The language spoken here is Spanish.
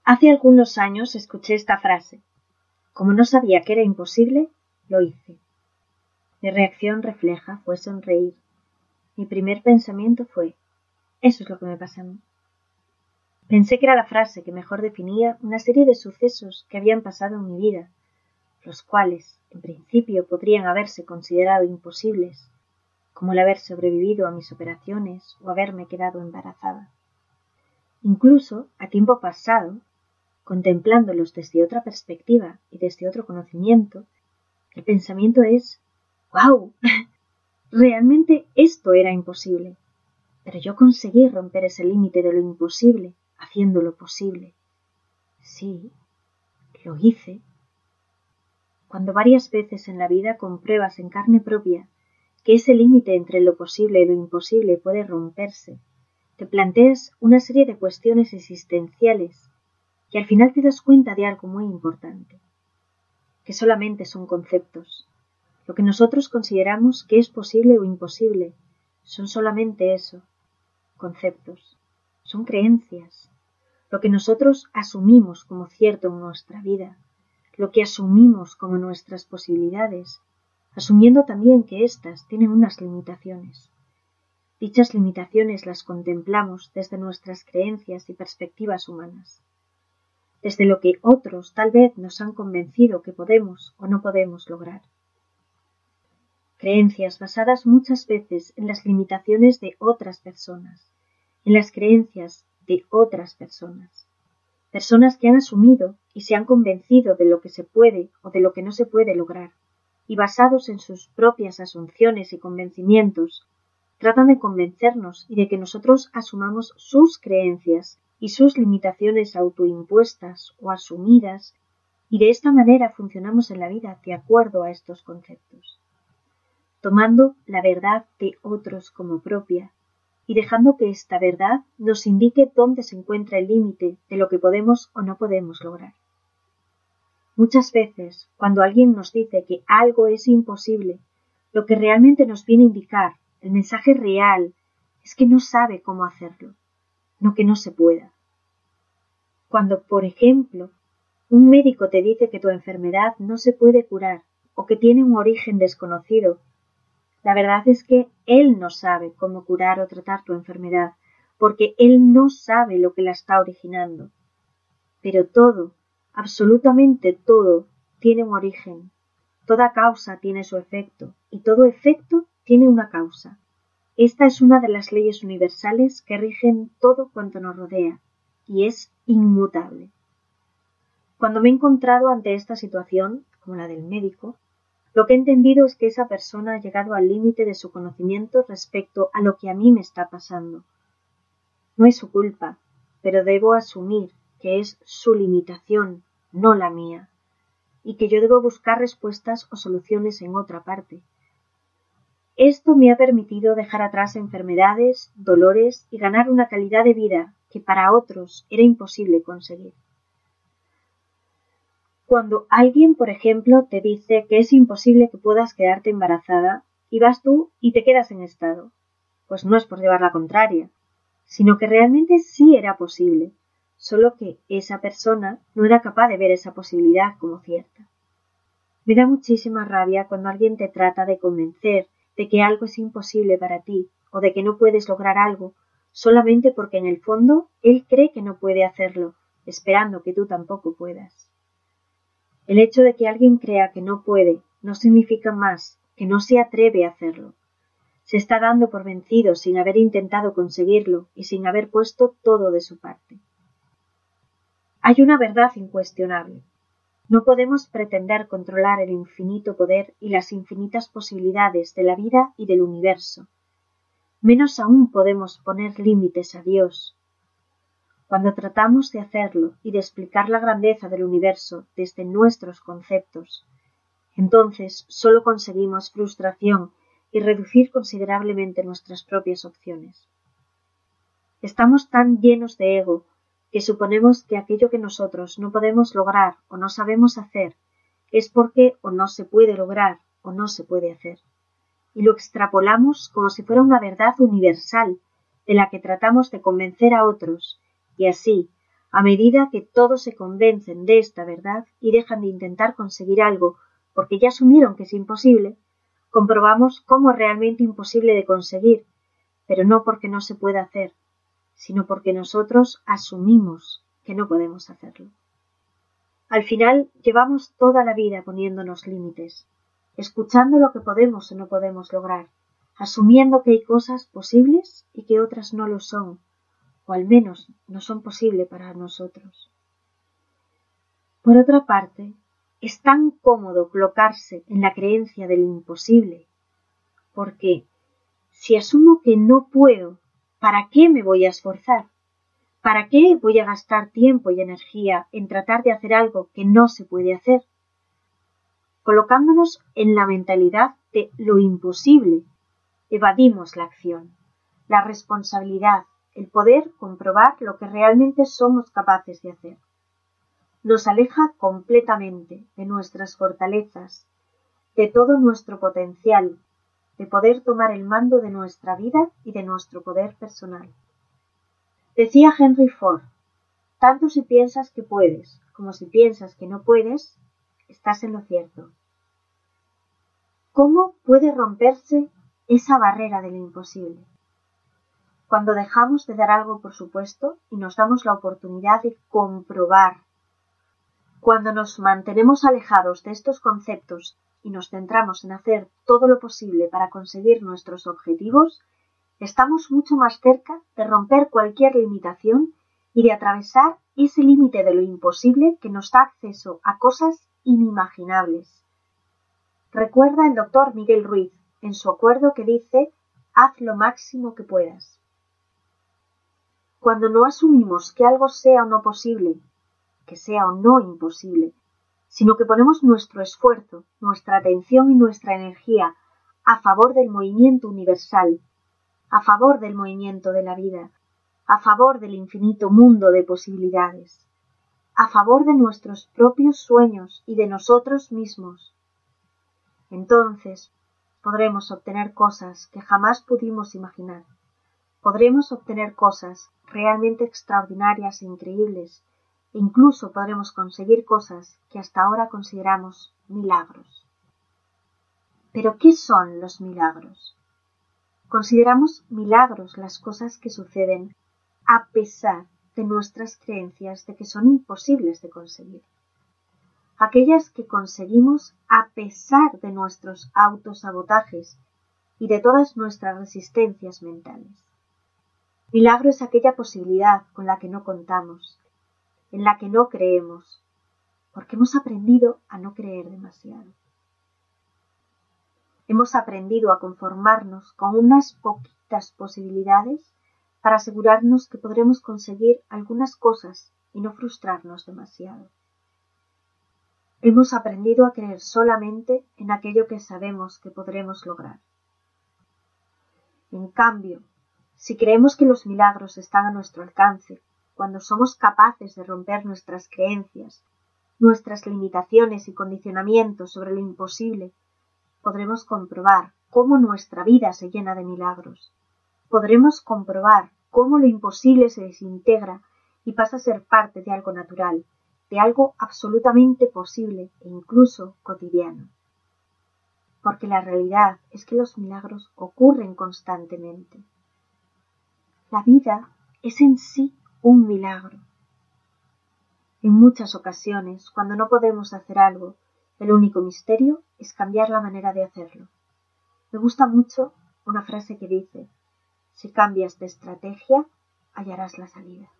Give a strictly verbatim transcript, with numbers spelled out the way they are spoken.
Hace algunos años escuché esta frase. Como no sabía que era imposible, lo hice. Mi reacción refleja fue sonreír. Mi primer pensamiento fue, eso es lo que me pasa a mí. Pensé que era la frase que mejor definía una serie de sucesos que habían pasado en mi vida, los cuales, en principio, podrían haberse considerado imposibles, como el haber sobrevivido a mis operaciones o haberme quedado embarazada. Incluso, a tiempo pasado, contemplándolos desde otra perspectiva y desde otro conocimiento, el pensamiento es, ¡wow! Realmente esto era imposible, pero yo conseguí romper ese límite de lo imposible, haciéndolo posible. Sí, lo hice. Cuando varias veces en la vida compruebas en carne propia que ese límite entre lo posible y lo imposible puede romperse, te planteas una serie de cuestiones existenciales y al final te das cuenta de algo muy importante, que solamente son conceptos. Lo que nosotros consideramos que es posible o imposible son solamente eso, conceptos, son creencias, lo que nosotros asumimos como cierto en nuestra vida, lo que asumimos como nuestras posibilidades, asumiendo también que éstas tienen unas limitaciones. Dichas limitaciones las contemplamos desde nuestras creencias y perspectivas humanas, desde lo que otros tal vez nos han convencido que podemos o no podemos lograr. Creencias basadas muchas veces en las limitaciones de otras personas, en las creencias de otras personas. Personas que han asumido y se han convencido de lo que se puede o de lo que no se puede lograr, y basados en sus propias asunciones y convencimientos, tratan de convencernos y de que nosotros asumamos sus creencias y sus limitaciones autoimpuestas o asumidas, y de esta manera funcionamos en la vida de acuerdo a estos conceptos, tomando la verdad de otros como propia y dejando que esta verdad nos indique dónde se encuentra el límite de lo que podemos o no podemos lograr. Muchas veces, cuando alguien nos dice que algo es imposible, lo que realmente nos viene a indicar, el mensaje real, es que no sabe cómo hacerlo, no que no se pueda. Cuando, por ejemplo, un médico te dice que tu enfermedad no se puede curar o que tiene un origen desconocido, la verdad es que él no sabe cómo curar o tratar tu enfermedad, porque él no sabe lo que la está originando. Pero todo, absolutamente todo, tiene un origen. Toda causa tiene su efecto, y todo efecto tiene una causa. Esta es una de las leyes universales que rigen todo cuanto nos rodea, y es inmutable. Cuando me he encontrado ante esta situación, como la del médico, lo que he entendido es que esa persona ha llegado al límite de su conocimiento respecto a lo que a mí me está pasando. No es su culpa, pero debo asumir que es su limitación, no la mía, y que yo debo buscar respuestas o soluciones en otra parte. Esto me ha permitido dejar atrás enfermedades, dolores y ganar una calidad de vida que para otros era imposible conseguir. Cuando alguien, por ejemplo, te dice que es imposible que puedas quedarte embarazada y vas tú y te quedas en estado, pues no es por llevar la contraria, sino que realmente sí era posible, solo que esa persona no era capaz de ver esa posibilidad como cierta. Me da muchísima rabia cuando alguien te trata de convencer de que algo es imposible para ti o de que no puedes lograr algo solamente porque en el fondo él cree que no puede hacerlo, esperando que tú tampoco puedas. El hecho de que alguien crea que no puede no significa más que no se atreve a hacerlo. Se está dando por vencido sin haber intentado conseguirlo y sin haber puesto todo de su parte. Hay una verdad incuestionable. No podemos pretender controlar el infinito poder y las infinitas posibilidades de la vida y del universo. Menos aún podemos poner límites a Dios. Cuando tratamos de hacerlo y de explicar la grandeza del universo desde nuestros conceptos, entonces solo conseguimos frustración y reducir considerablemente nuestras propias opciones. Estamos tan llenos de ego que suponemos que aquello que nosotros no podemos lograr o no sabemos hacer es porque o no se puede lograr o no se puede hacer. Y lo extrapolamos como si fuera una verdad universal de la que tratamos de convencer a otros, y así, A medida que todos se convencen de esta verdad y dejan de intentar conseguir algo porque ya asumieron que es imposible, comprobamos cómo es realmente imposible de conseguir, pero no porque no se pueda hacer, sino porque nosotros asumimos que no podemos hacerlo. Al final, llevamos toda la vida poniéndonos límites, escuchando lo que podemos o no podemos lograr, asumiendo que hay cosas posibles y que otras no lo son, o al menos no son posibles para nosotros. Por otra parte, es tan cómodo colocarse en la creencia del imposible, porque si asumo que no puedo, ¿para qué me voy a esforzar? ¿Para qué voy a gastar tiempo y energía en tratar de hacer algo que no se puede hacer? Colocándonos en la mentalidad de lo imposible, evadimos la acción, la responsabilidad, el poder comprobar lo que realmente somos capaces de hacer. Nos aleja completamente de nuestras fortalezas, de todo nuestro potencial, de poder tomar el mando de nuestra vida y de nuestro poder personal. Decía Henry Ford, tanto si piensas que puedes como si piensas que no puedes, estás en lo cierto. ¿Cómo puede romperse esa barrera de lo imposible? Cuando dejamos de dar algo por supuesto y nos damos la oportunidad de comprobar. Cuando nos mantenemos alejados de estos conceptos y nos centramos en hacer todo lo posible para conseguir nuestros objetivos, estamos mucho más cerca de romper cualquier limitación y de atravesar ese límite de lo imposible que nos da acceso a cosas inimaginables. Recuerda el doctor Miguel Ruiz en su acuerdo que dice: haz lo máximo que puedas. Cuando no asumimos que algo sea o no posible, que sea o no imposible, sino que ponemos nuestro esfuerzo, nuestra atención y nuestra energía a favor del movimiento universal, a favor del movimiento de la vida, a favor del infinito mundo de posibilidades, a favor de nuestros propios sueños y de nosotros mismos, entonces podremos obtener cosas que jamás pudimos imaginar. Podremos obtener cosas realmente extraordinarias e increíbles, e incluso podremos conseguir cosas que hasta ahora consideramos milagros. ¿Pero qué son los milagros? Consideramos milagros las cosas que suceden a pesar de nuestras creencias de que son imposibles de conseguir. Aquellas que conseguimos a pesar de nuestros autosabotajes y de todas nuestras resistencias mentales. Milagro es aquella posibilidad con la que no contamos, en la que no creemos, porque hemos aprendido a no creer demasiado. Hemos aprendido a conformarnos con unas poquitas posibilidades para asegurarnos que podremos conseguir algunas cosas y no frustrarnos demasiado. Hemos aprendido a creer solamente en aquello que sabemos que podremos lograr. En cambio, si creemos que los milagros están a nuestro alcance, cuando somos capaces de romper nuestras creencias, nuestras limitaciones y condicionamientos sobre lo imposible, podremos comprobar cómo nuestra vida se llena de milagros. Podremos comprobar cómo lo imposible se desintegra y pasa a ser parte de algo natural, de algo absolutamente posible e incluso cotidiano. Porque la realidad es que los milagros ocurren constantemente. La vida es en sí un milagro. En muchas ocasiones, cuando no podemos hacer algo, el único misterio es cambiar la manera de hacerlo. Me gusta mucho una frase que dice: si cambias de estrategia, hallarás la salida.